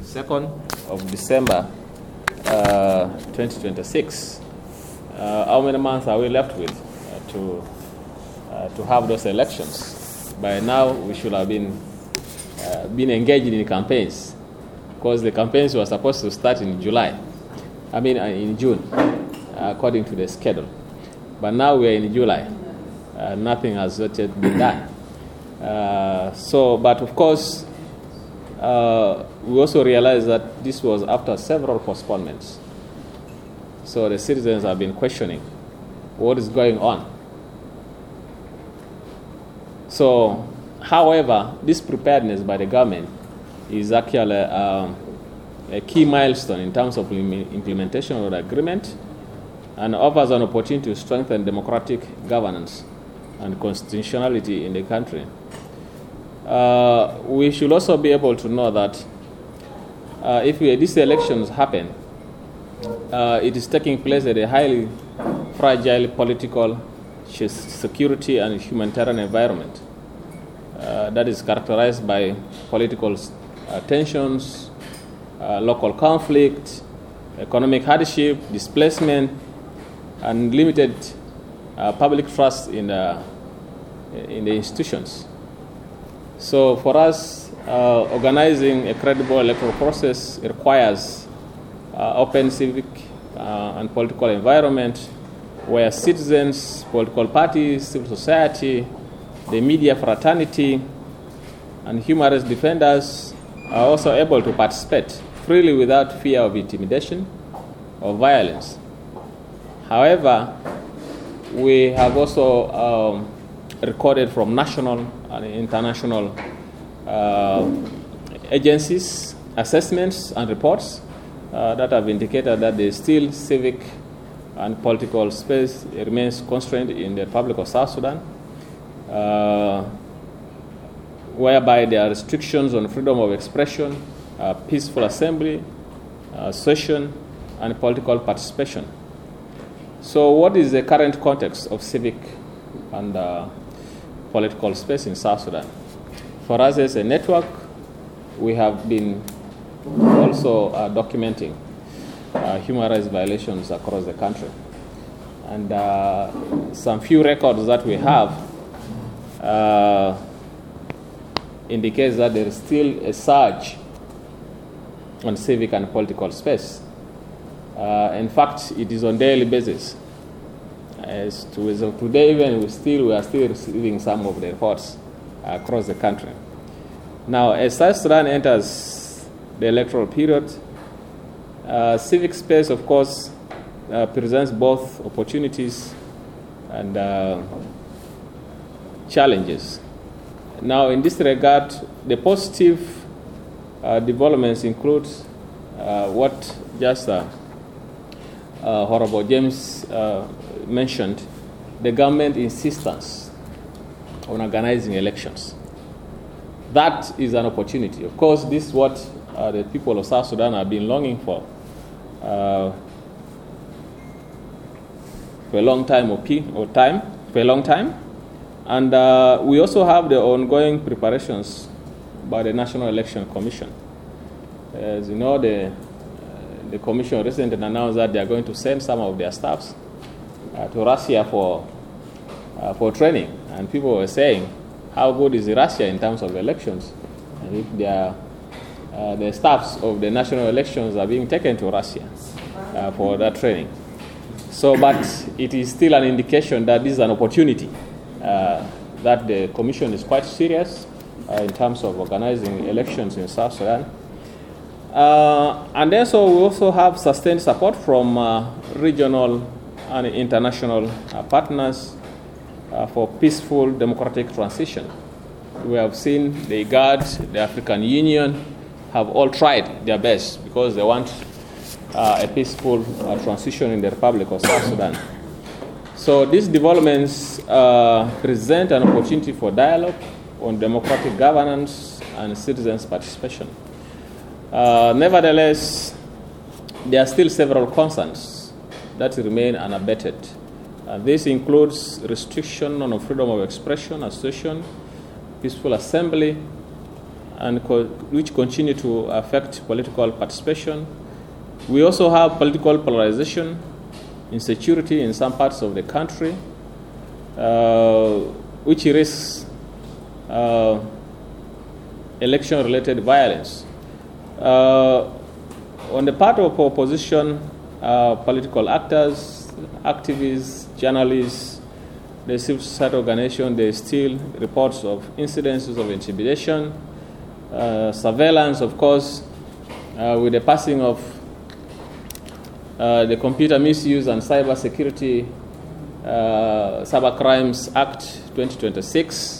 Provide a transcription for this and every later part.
2nd of December 2026. How many months are we left with to have those elections? By now, we should have been engaged in campaigns, because the campaigns were supposed to start in in June, according to the schedule. But now we are in July. Nothing has yet been done. But of course, we also realize that this was after several postponements. So the citizens have been questioning what is going on. So, however, this preparedness by the government is actually a key milestone in terms of implementation of the agreement, and offers an opportunity to strengthen democratic governance and constitutionality in the country. We should also be able to know that if these elections happen, it is taking place at a highly fragile political, security, and humanitarian environment that is characterized by political tensions, local conflict, economic hardship, displacement, and limited public trust in the institutions. So for us, organizing a credible electoral process requires open civic and political environment where citizens, political parties, civil society, the media fraternity, and human rights defenders are also able to participate freely without fear of intimidation or violence. However, we have also recorded from national and international agencies assessments and reports that have indicated that the still civic and political space remains constrained in the Republic of South Sudan, whereby there are restrictions on freedom of expression, peaceful assembly, association, and political participation. So what is the current context of civic and political space in South Sudan? For us as a network, we have been also documenting human rights violations across the country. And some few records that we have indicates that there is still a surge on civic and political space. In fact, it is on daily basis. As of today, even we are still receiving some of the reports across the country. Now, as South Sudan enters the electoral period, civic space, of course, presents both opportunities and challenges. Now, in this regard, the positive developments include what just Honorable James mentioned, the government insistence on organizing elections. That is an opportunity. Of course, this is what the people of South Sudan have been longing for a long time, And we also have the ongoing preparations by the National Election Commission. As you know, the Commission recently announced that they are going to send some of their staffs to Russia for training. And people were saying, how good is Russia in terms of elections? And if the staffs of the national elections are being taken to Russia for that training. So, but it is still an indication that this is an opportunity, that the Commission is quite serious in terms of organizing elections in South Sudan. And then so we also have sustained support from regional and international partners for peaceful democratic transition. We have seen the IGAD, the African Union, have all tried their best because they want a peaceful transition in the Republic of South Sudan. So these developments present an opportunity for dialogue on democratic governance and citizens' participation. Nevertheless, there are still several concerns that remain unabated. This includes restriction on freedom of expression, association, peaceful assembly, and which continue to affect political participation. We also have political polarization, insecurity in some parts of the country, which risks election-related violence. On the part of opposition, political actors, activists, journalists, the civil society organization, there is still reports of incidences of intimidation, surveillance, of course, with the passing of the Computer Misuse and Cyber Security Cyber Crimes Act 2026.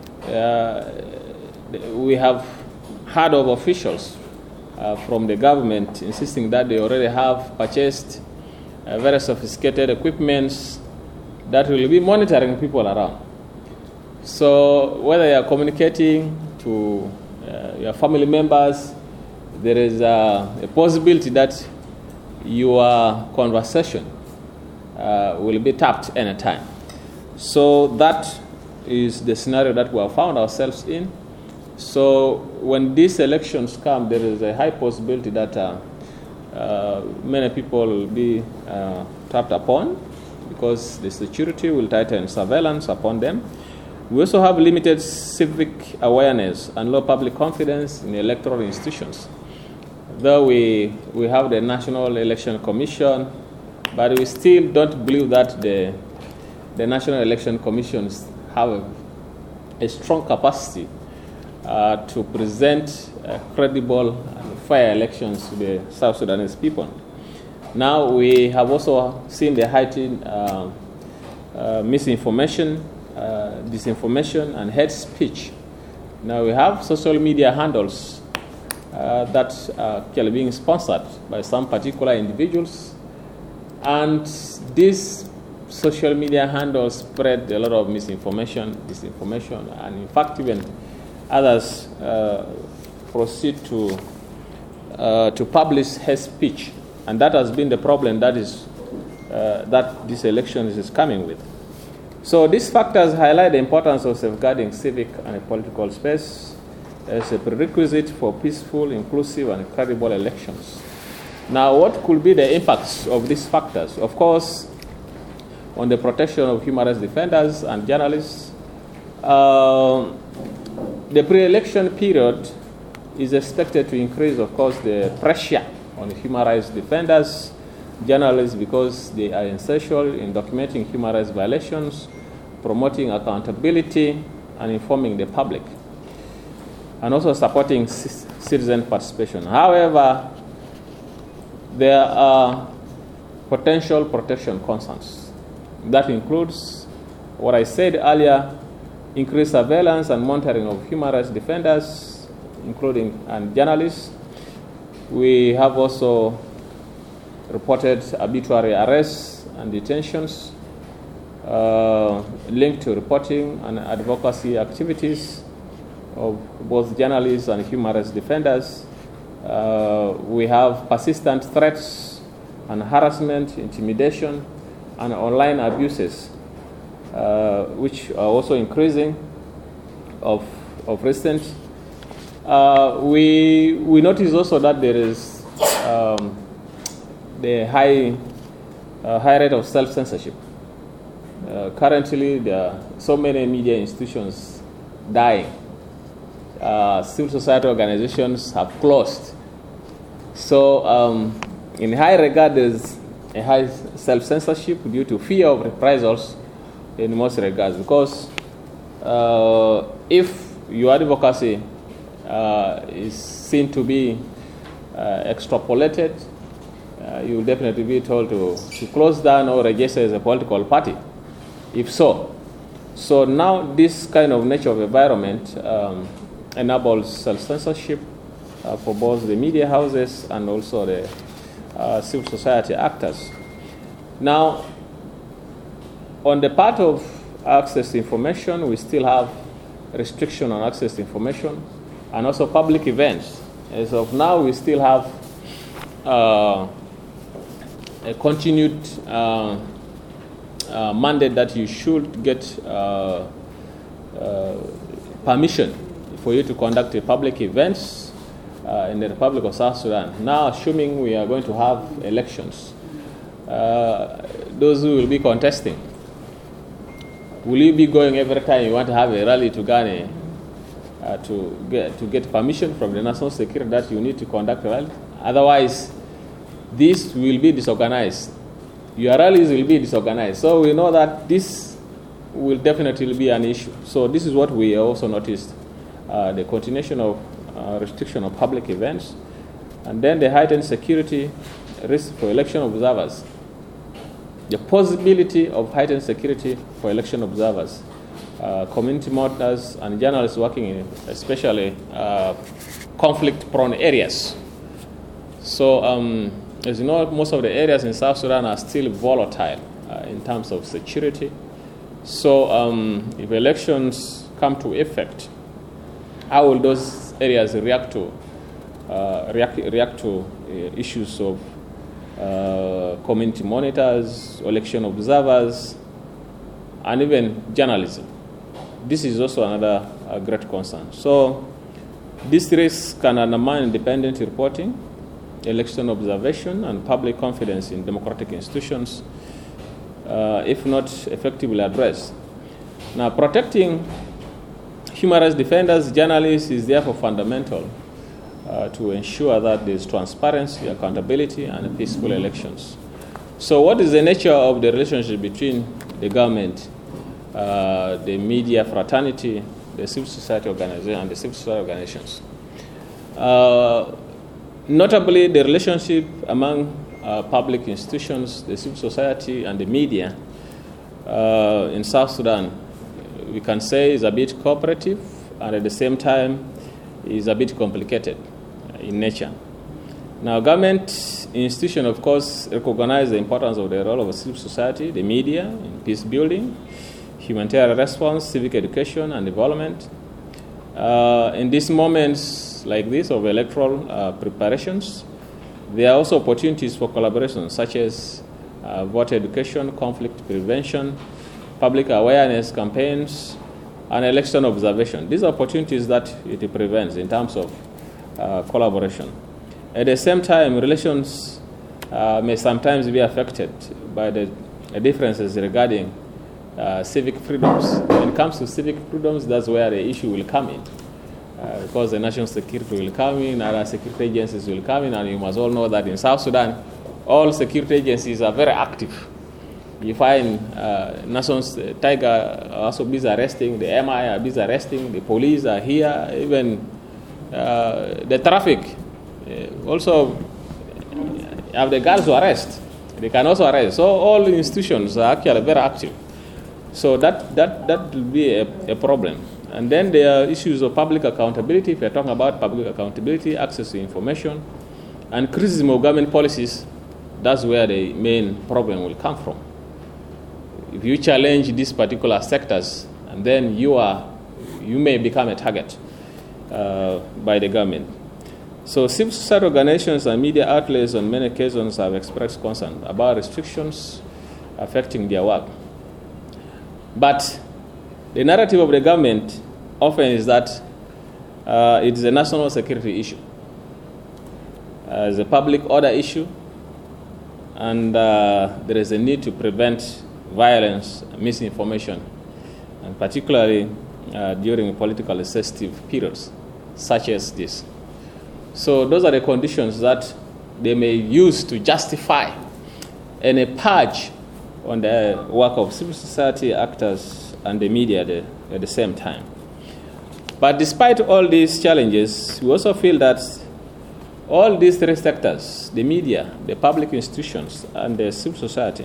We have heard of officials from the government insisting that they already have purchased very sophisticated equipments that will be monitoring people around. So whether you are communicating to your family members, there is a possibility that your conversation will be tapped anytime. So that is the scenario that we have found ourselves in. So when these elections come, there is a high possibility that many people will be tapped upon because the security will tighten surveillance upon them. We also have limited civic awareness and low public confidence in electoral institutions. Though we have the National Election Commission, but we still don't believe that the National Election Commissions have a strong capacity to present credible and fair elections to the South Sudanese people. Now we have also seen the heightened misinformation, disinformation, and hate speech. Now we have social media handles that are being sponsored by some particular individuals, and these social media handles spread a lot of misinformation, disinformation, and in fact even others proceed to publish hate speech, and that has been the problem that this election is coming with. So these factors highlight the importance of safeguarding civic and political space as a prerequisite for peaceful, inclusive, and credible elections. Now, what could be the impacts of these factors? Of course, on the protection of human rights defenders and journalists. The pre-election period is expected to increase, of course, the pressure on human rights defenders, journalists, because they are essential in documenting human rights violations, promoting accountability, and informing the public, and also supporting citizen participation. However, there are potential protection concerns. That includes what I said earlier, increased surveillance and monitoring of human rights defenders, including and journalists. We have also reported arbitrary arrests and detentions linked to reporting and advocacy activities of both journalists and human rights defenders. We have persistent threats and harassment, intimidation, and online abuses, which are also increasing of recent. We notice also that there is the high rate of self-censorship. Currently, there are so many media institutions dying. Civil society organizations have closed. So, in high regard, there's a high self-censorship due to fear of reprisals in most regards. Because if your advocacy is seen to be extrapolated, you will definitely be told to close down or register as a political party, if so. So now this kind of nature of environment enables self-censorship for both the media houses and also the civil society actors. Now, on the part of access to information, we still have restriction on access to information and also public events. As of now, we still have a continued mandate that you should get permission for you to conduct public events in the Republic of South Sudan. Now, assuming we are going to have elections, those who will be contesting, will you be going every time you want to have a rally to Ghana to get permission from the national security that you need to conduct a rally? Otherwise, this will be disorganized. Your rallies will be disorganized. So we know that this will definitely be an issue. So this is what we also noticed, the continuation of restriction of public events, and then the heightened security risk for election observers. The possibility of heightened security for election observers, community monitors, and journalists working in especially conflict-prone areas. So, as you know, most of the areas in South Sudan are still volatile in terms of security. So, if elections come to effect, how will those areas react to issues of community monitors, election observers, and even journalism? This is also another great concern. So, this risk can undermine independent reporting, election observation, and public confidence in democratic institutions if not effectively addressed. Now, protecting human rights defenders, journalists is therefore fundamental to ensure that there is transparency, accountability, and peaceful elections. So what is the nature of the relationship between the government, the media fraternity, the civil society organization, and the civil society organizations? Notably, the relationship among public institutions, the civil society, and the media in South Sudan, we can say is a bit cooperative, and at the same time is a bit complicated in nature. Now, government institutions, of course, recognize the importance of the role of civil society, the media, in peace building, humanitarian response, civic education, and development. In these moments like this of electoral preparations, there are also opportunities for collaboration, such as voter education, conflict prevention, public awareness campaigns, and election observation. These are opportunities that it prevents in terms of collaboration. At the same time, relations may sometimes be affected by the differences regarding civic freedoms. When it comes to civic freedoms, that's where the issue will come in. Because the national security will come in, other security agencies will come in, and you must all know that in South Sudan, all security agencies are very active. You find Nations Tiger also busy arresting, the MI are busy arresting, the police are here, even the traffic also have the guards to arrest. They can also arrest. So all the institutions are actually very active. So that will be a problem. And then there are issues of public accountability. If you're talking about public accountability, access to information, and criticism of government policies, that's where the main problem will come from. If you challenge these particular sectors, and then you may become a target by the government. So civil society organizations and media outlets on many occasions have expressed concern about restrictions affecting their work. But the narrative of the government often is that it is a national security issue, it's a public order issue, and there is a need to prevent violence, misinformation, and particularly during political sensitive periods such as this. So those are the conditions that they may use to justify any purge on the work of civil society actors and the media at the same time. But despite all these challenges, we also feel that all these three sectors, the media, the public institutions, and the civil society,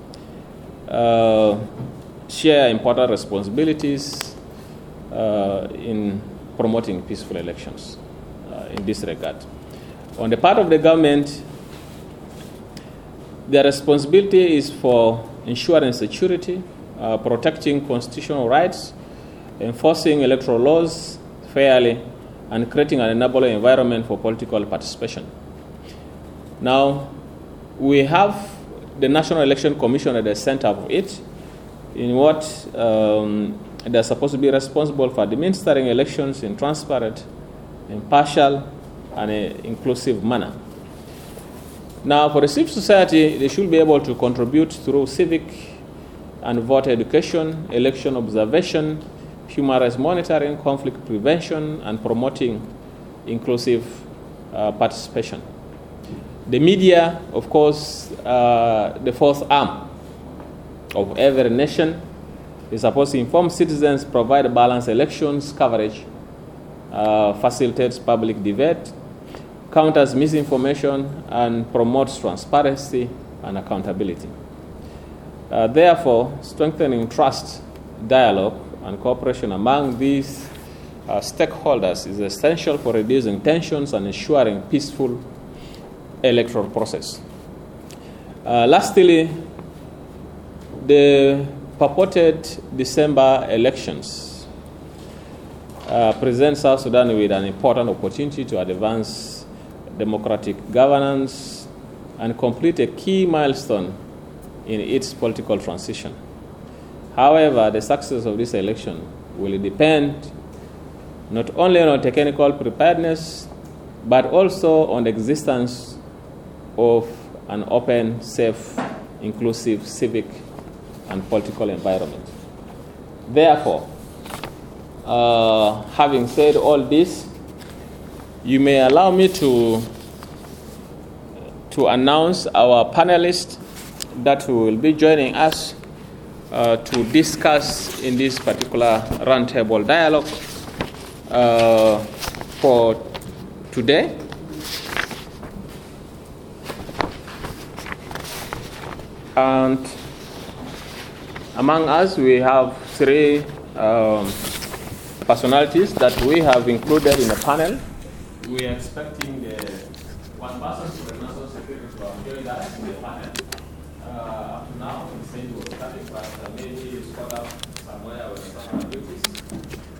share important responsibilities in promoting peaceful elections in this regard. On the part of the government, their responsibility is for ensuring security, protecting constitutional rights, enforcing electoral laws fairly, and creating an enabling environment for political participation. Now, we have the National Election Commission at the center of it, in what they're supposed to be responsible for administering elections in transparent, impartial, and inclusive manner. Now, for the civil society, they should be able to contribute through civic and voter education, election observation, human rights monitoring, conflict prevention, and promoting inclusive participation. The media, of course, the fourth arm of every nation, is supposed to inform citizens, provide balanced elections coverage, facilitates public debate, counters misinformation, and promotes transparency and accountability. Therefore, strengthening trust, dialogue, and cooperation among these stakeholders is essential for reducing tensions and ensuring peaceful electoral process. Lastly, the purported December elections present South Sudan with an important opportunity to advance democratic governance and complete a key milestone in its political transition. However, the success of this election will depend not only on technical preparedness, but also on the existence of an open, safe, inclusive civic and political environment. Therefore, having said all this, you may allow me to announce our panelists that will be joining us to discuss in this particular roundtable dialogue for today. And among us, we have three personalities that we have included in the panel. We are expecting one person for the national security to have joined us in the panel. Up to now, we said we were starting, but maybe it's caught up somewhere with the duties.